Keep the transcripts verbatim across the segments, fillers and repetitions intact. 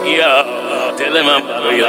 یا دل من برای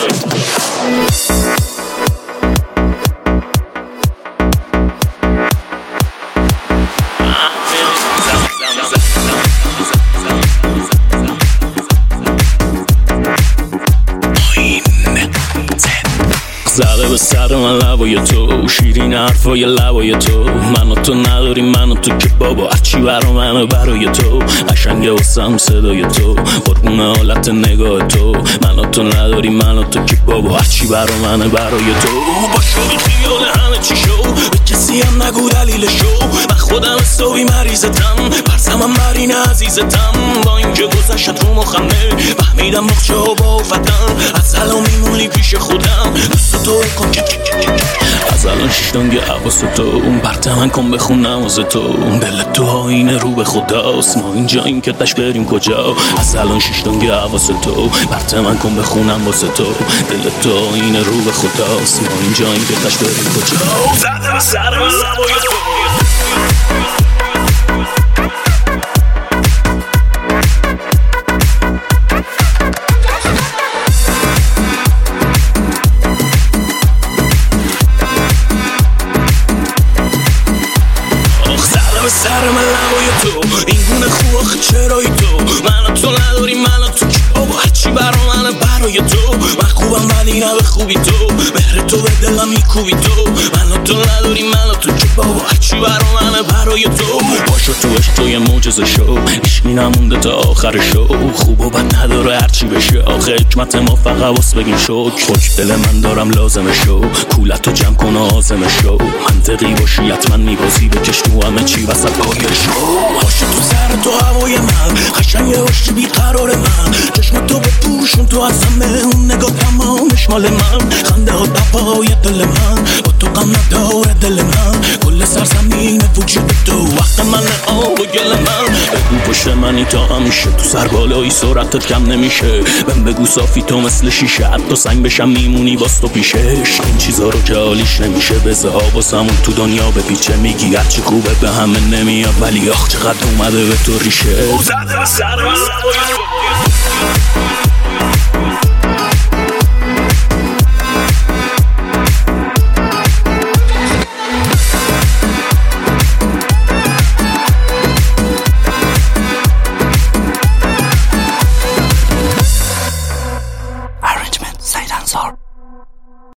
زده به سر من لبای تو شیرین حرفای لبای تو من و تو نداریم من و تو که بابا هرچی برا منه برای تو قشنگه واسم صدای تو قربون حالت نگاه تو من و تو نداریم من و تو که بابا هرچی برا منه برای تو با شوی خیال همه چی شو به کسی هم نگو دلیل شو من خودم حسابی مریضتم پرسمم مرین عزیزتم با اینکه گذشت رو مخمه فهمیدم مخچه ها با فتن از الان میمونی پیش خودم دوست تو کن از الان شیشتانگه حواس تو اون برته من کن بخون نماز تو دل تو آینه رو به خداست ما اینجا این که تش بریم کجا از الان شیشتانگه حواس تو برته من کن بخونم واسه تو دل تو آینه رو به خداست ما اینجا این که تش بریم کجا زده به سر من لبای تو سر من لبای تو این گونه خوب آخه چرایی تو من تو نداری من تو که بابا هرچی برا منه برای تو من خوبم ولی نه به خوبی تو مهر تو به دلم میکوبی تو من تو نداری من تو که بابا هرچی برا منه برای تو باشو تو عشق تو یه معجزه شو عشقی نمونده تا آخر شو خوب و بد نداره هرچی بشه آخه حکمت ما فقط واس بگیم شک خوک دل من دارم لازمه شو کولتو جمع کن و آزمه شو منطقی باشی حتما میبازی بکش تو همه چی وسط پای شو باشه تو سر تو هوای من قشنگه باشی بیقرار من چشم تو بپوشون تو از همه اون نگاه تمامش مال من خنده ها دپای دل من با تو غم نداره دل من کل سرزمین وجود تو وقت من آب و گل من بگو پشت منی تا همیشه تو سر بالایی سرعتت کم نمیشه بهم بگو صافی تو مثل شیشه حتی سنگ بشم میمونی باز تو پیشش این چیزا رو که حالیش نمیشه بزه ها واسمون تو دنیا بپیچه میگی هرچی خوبه به همه نمیاد ولی آخ چقدر اومده به تو ریشه زده به سر من